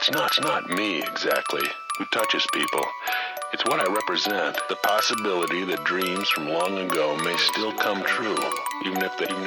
It's not me exactly who touches people. It's what I represent. The possibility that dreams from long ago may still come true, even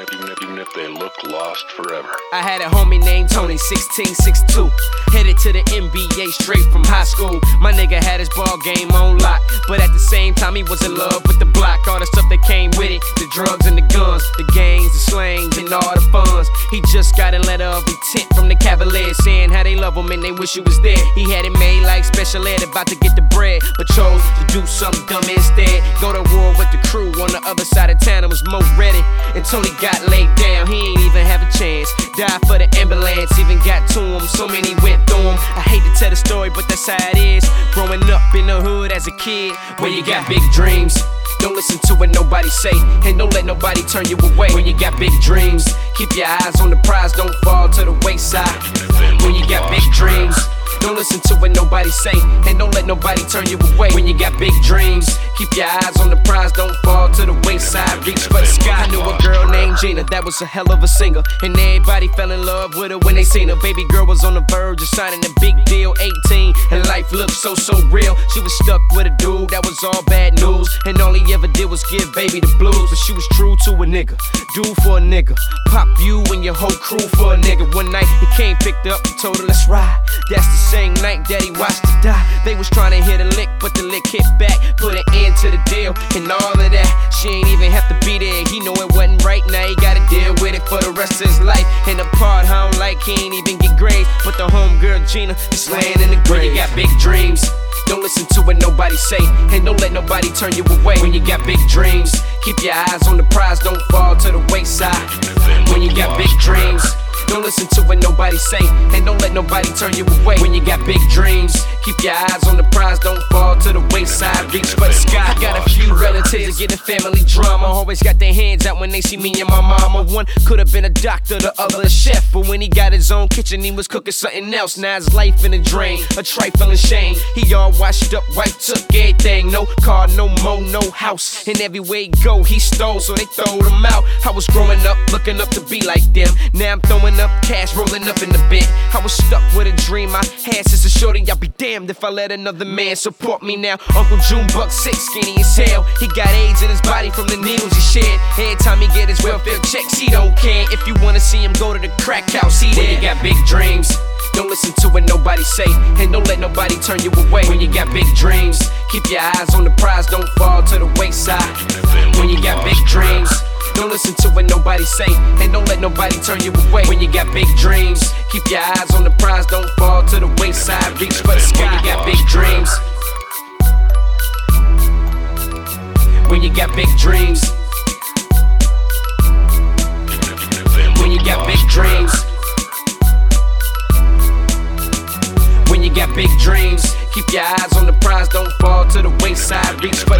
if they look lost forever. I had a homie named Tony, 16'6'2", headed to the NBA straight from high school. My nigga had his ball game on lock, but at the same time he was in love with the block. All the stuff that came with it, the drugs and the guns, the gangs, the slangs, and all the funds. He just got a letter of intent from the Cavaliers saying how they love him and they wish he was there. He had it made like special ed, about to get the bread, but chose to do something dumb instead. Go to war with the crew on the other side of town. It was Mo ready, and Tony got laid down. He ain't even have a chance. Died for the ambulance, even got to him. So many went through him. I hate to tell the story, but that's how it is. Growing up in the hood as a kid, when you got big dreams, don't listen to what nobody say, and don't let nobody turn you away. When you got big dreams, keep your eyes on the prize, don't fall to the wayside. When you got big dreams, don't listen to what nobody say, and don't let nobody turn you away. When you got big dreams, keep your eyes on the prize, don't fall to the wayside. Reach for the sky. I knew a girl named Gina, that was a hell of a singer, and everybody fell in love with her when they seen her. Baby girl was on the verge of signing a big deal, 18, and life looked so real. She was stuck with a dude that was all bad news, and all he ever did was give baby the blues. But she was true to a nigga, dude for a nigga, pop you and your whole crew for a nigga. One night he came, picked her up, and told her let's ride. That's the same night that he watched her die. They was trying to hit a lick, but the lick hit back, put an end to the deal, and all of that. She ain't even have to be there. He know it wasn't right. Now he gotta deal with it for the rest of his life. And the part I don't like, he ain't even get grades, but the homegirl Gina is laying in the grave. When you got big dreams, don't listen to what nobody say, and don't let nobody turn you away. When you got big dreams, keep your eyes on the prize, don't fall to the wayside. When you got big dreams, don't listen to what nobody say, and don't let nobody turn you away. When you got big dreams, keep your eyes on the prize, don't fall to the wayside. Reach for the sky. I got a few relatives that get in family drama, always got their hands out when they see me and my mama. One could have been a doctor, the other a chef, but when he got his own kitchen, he was cooking something else. Now his life in a drain, a trifling shame. He all washed up, wife took everything. No car, no mo, no house, and everywhere he go, he stole, so they throwed him out. I was growing up, looking up to be like them. Now I'm throwing up cash, rolling up in the bed. I was stuck with a dream I had since a shorty. I'll be damned if I let another man support me now. Uncle June buck 6, skinny as hell. He got AIDS in his body from the needles he shed. Every time he get his welfare checks, he don't care. If you wanna see him go to the crack house, he there. When you got big dreams, don't listen to what nobody say, and don't let nobody turn you away. When you got big dreams, keep your eyes on the prize, don't fall to the wayside. When you got big dreams, don't listen to what nobody say, and don't let nobody turn you away. When you got big dreams, keep your eyes on the prize, don't fall to the wayside. Reach for the sky. When you got big dreams, when you got big dreams, when you got big dreams, when you got big dreams, keep your eyes on the prize, don't fall to the wayside. Reach for